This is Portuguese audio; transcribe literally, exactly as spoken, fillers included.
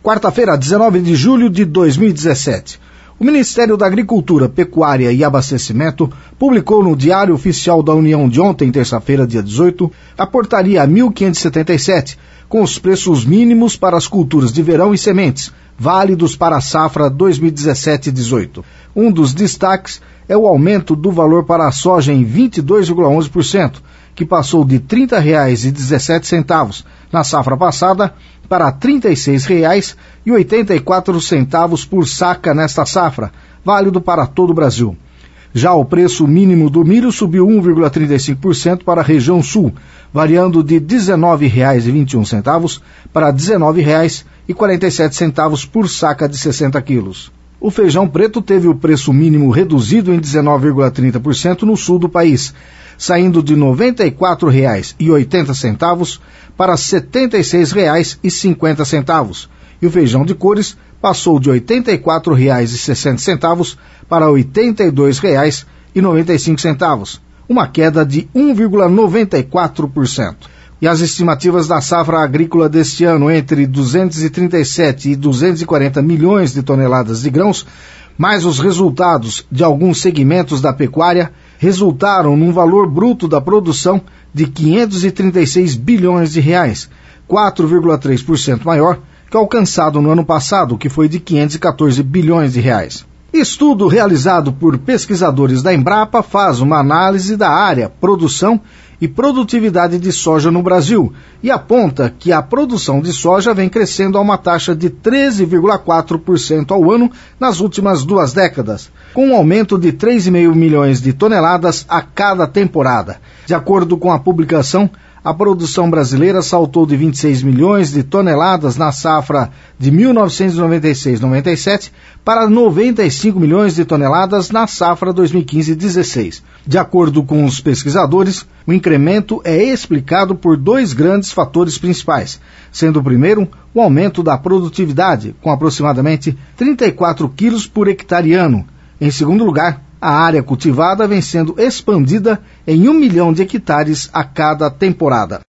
Quarta-feira, dezenove de julho de dois mil e dezessete. O Ministério da Agricultura, Pecuária e Abastecimento publicou no Diário Oficial da União de ontem, terça-feira, dia dezoito, a Portaria mil quinhentos e setenta e sete, com os preços mínimos para as culturas de verão e sementes, válidos para a safra dois mil e dezessete dezoito. Um dos destaques é o aumento do valor para a soja em vinte e dois vírgula onze por cento, que passou de trinta reais e dezessete centavos na safra passada para trinta e seis reais e oitenta e quatro centavos por saca nesta safra, válido para todo o Brasil. Já o preço mínimo do milho subiu um vírgula trinta e cinco por cento para a região sul, variando de dezenove reais e vinte e um centavos para dezenove reais e quarenta e sete centavos por saca de sessenta quilos. O feijão preto teve o preço mínimo reduzido em dezenove vírgula trinta por cento no sul do país, saindo de noventa e quatro reais e oitenta centavos para setenta e seis reais e cinquenta centavos. E o feijão de cores passou de oitenta e quatro reais e sessenta centavos para oitenta e dois reais e noventa e cinco centavos, uma queda de um vírgula noventa e quatro por cento. E as estimativas da safra agrícola deste ano, entre duzentos e trinta e sete e duzentos e quarenta milhões de toneladas de grãos, mais os resultados de alguns segmentos da pecuária, resultaram num valor bruto da produção de quinhentos e trinta e seis bilhões de reais, quatro vírgula três por cento maior que o alcançado no ano passado, que foi de quinhentos e quatorze bilhões de reais. Estudo realizado por pesquisadores da Embrapa faz uma análise da área, produção e produtividade de soja no Brasil e aponta que a produção de soja vem crescendo a uma taxa de treze vírgula quatro por cento ao ano nas últimas duas décadas, com um aumento de três vírgula cinco milhões de toneladas a cada temporada. De acordo com a publicação, a produção brasileira saltou de vinte e seis milhões de toneladas na safra de mil novecentos e noventa e seis noventa e sete para noventa e cinco milhões de toneladas na safra dois mil e quinze dezesseis. De acordo com os pesquisadores, o incremento é explicado por dois grandes fatores principais, sendo o primeiro o aumento da produtividade, com aproximadamente trinta e quatro quilos por hectare ano. Em segundo lugar, a área cultivada vem sendo expandida em um milhão de hectares a cada temporada.